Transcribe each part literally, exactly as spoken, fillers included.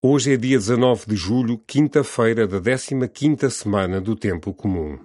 Hoje é dia dezanove de julho, quinta-feira da décima quinta semana do Tempo Comum.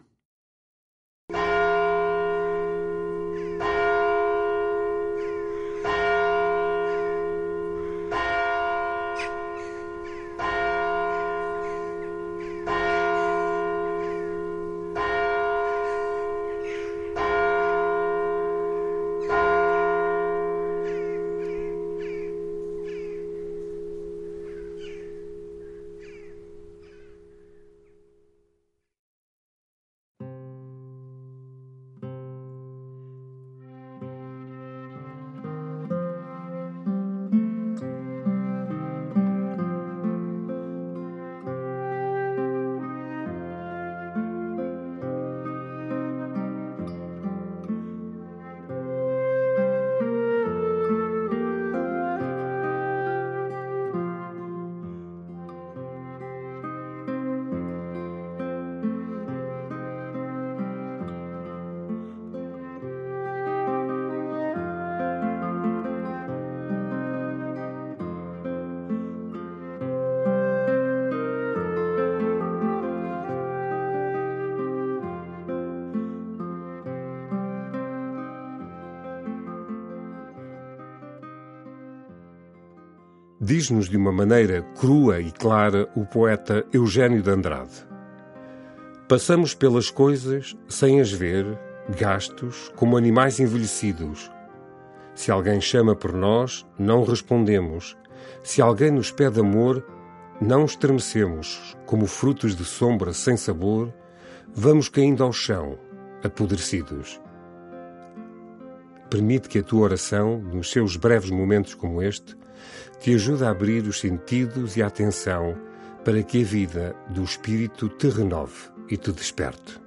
Diz-nos de uma maneira crua e clara o poeta Eugênio de Andrade: passamos pelas coisas sem as ver, gastos, como animais envelhecidos. Se alguém chama por nós, não respondemos. Se alguém nos pede amor, não estremecemos. Como frutos de sombra sem sabor, vamos caindo ao chão, apodrecidos. Permite que a tua oração, nos seus breves momentos como este, te ajude a abrir os sentidos e a atenção para que a vida do Espírito te renove e te desperte.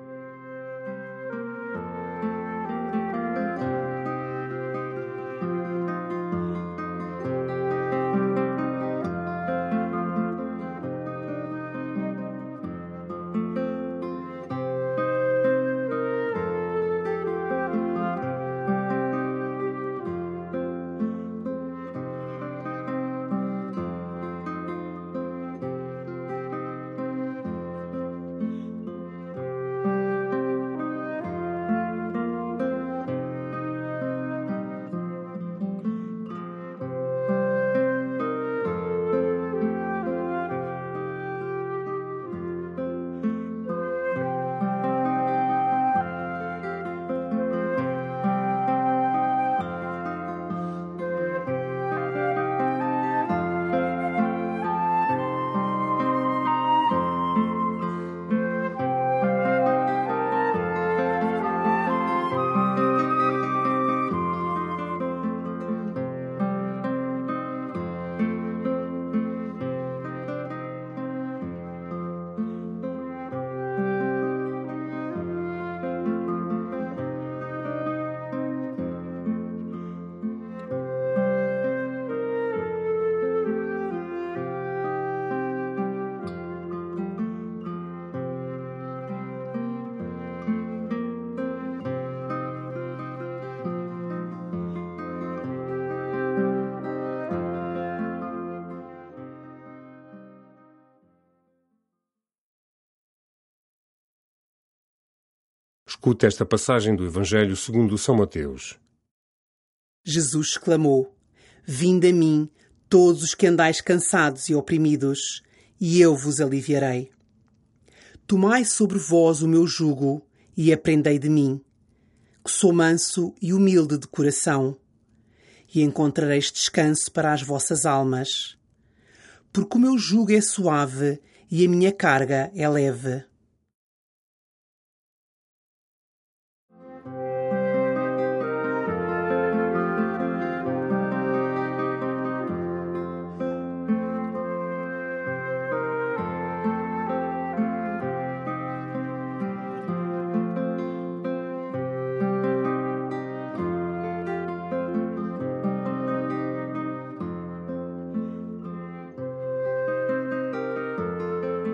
Escuta esta passagem do Evangelho segundo São Mateus. Jesus exclamou: Vinde a mim, todos os que andais cansados e oprimidos, e eu vos aliviarei. Tomai sobre vós o meu jugo e aprendei de mim, que sou manso e humilde de coração, e encontrareis descanso para as vossas almas. Porque o meu jugo é suave e a minha carga é leve.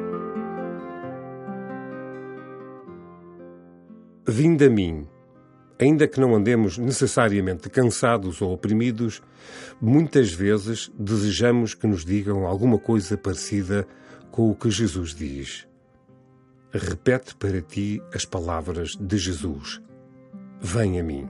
Vinde a mim. Ainda que não andemos necessariamente cansados ou oprimidos, muitas vezes desejamos que nos digam alguma coisa parecida com o que Jesus diz. Repete para ti as palavras de Jesus: Vem a mim.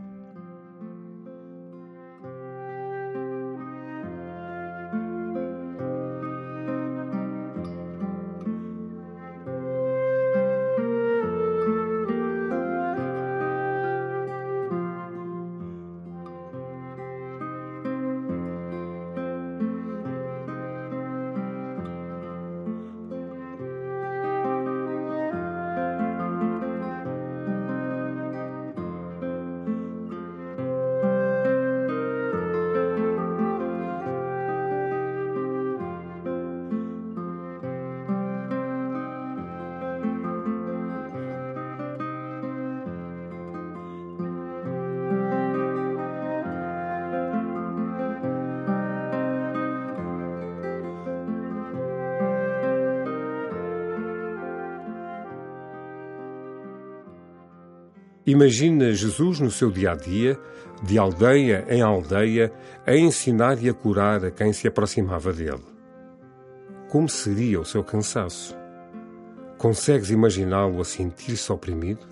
Imagina Jesus no seu dia-a-dia, de aldeia em aldeia, a ensinar e a curar a quem se aproximava dele. Como seria o seu cansaço? Consegues imaginá-lo a sentir-se oprimido?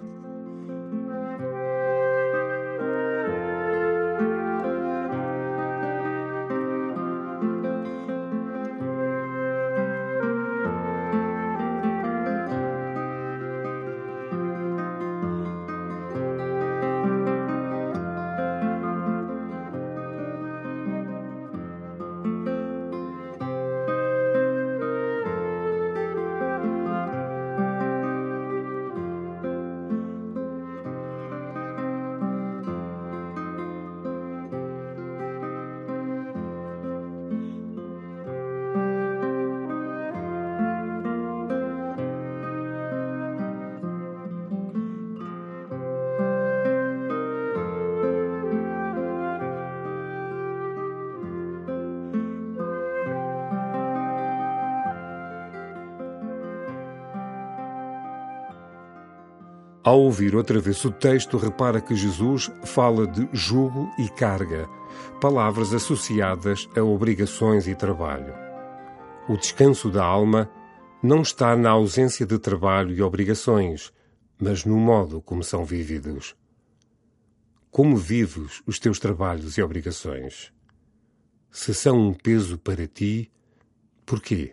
Ao ouvir outra vez o texto, repara que Jesus fala de jugo e carga, palavras associadas a obrigações e trabalho. O descanso da alma não está na ausência de trabalho e obrigações, mas no modo como são vividos. Como vives os teus trabalhos e obrigações? Se são um peso para ti, porquê?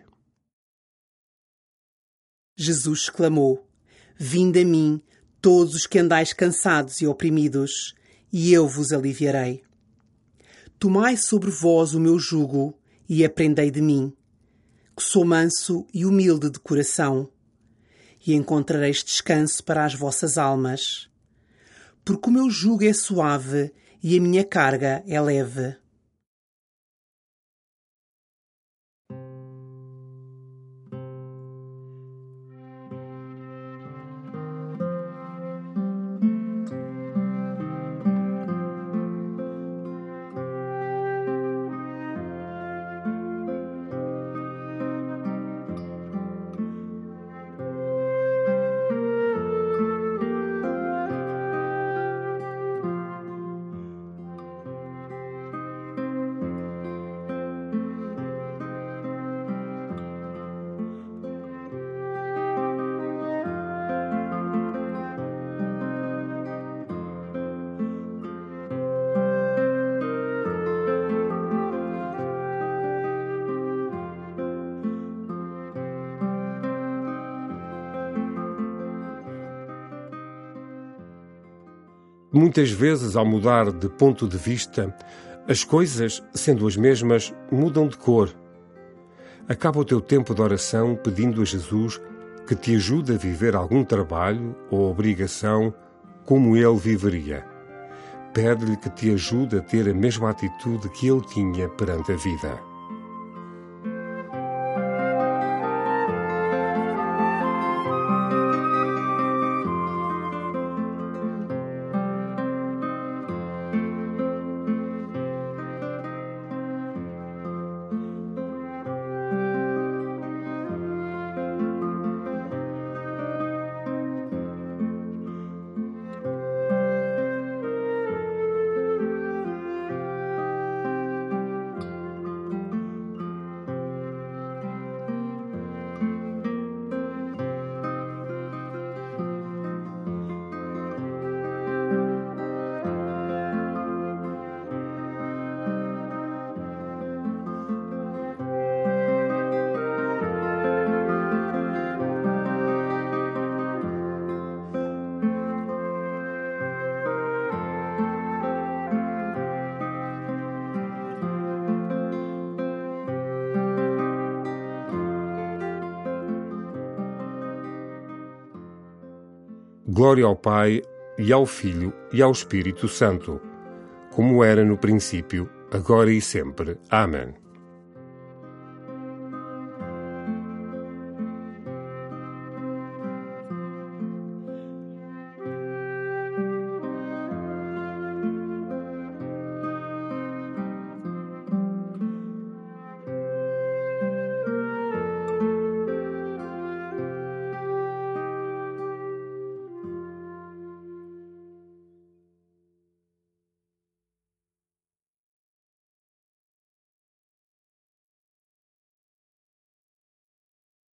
Jesus exclamou: Vinde a mim, todos os que andais cansados e oprimidos, e eu vos aliviarei. Tomai sobre vós o meu jugo e aprendei de mim, que sou manso e humilde de coração, e encontrareis descanso para as vossas almas. Porque o meu jugo é suave e a minha carga é leve. Muitas vezes, ao mudar de ponto de vista, as coisas, sendo as mesmas, mudam de cor. Acaba o teu tempo de oração pedindo a Jesus que te ajude a viver algum trabalho ou obrigação como ele viveria. Pede-lhe que te ajude a ter a mesma atitude que ele tinha perante a vida. Glória ao Pai, e ao Filho, e ao Espírito Santo, como era no princípio, agora e sempre. Amém.